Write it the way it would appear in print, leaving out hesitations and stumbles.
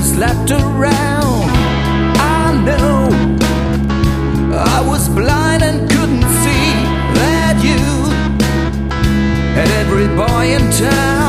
slept around. I know I was blind and couldn't see that you had every boy in town.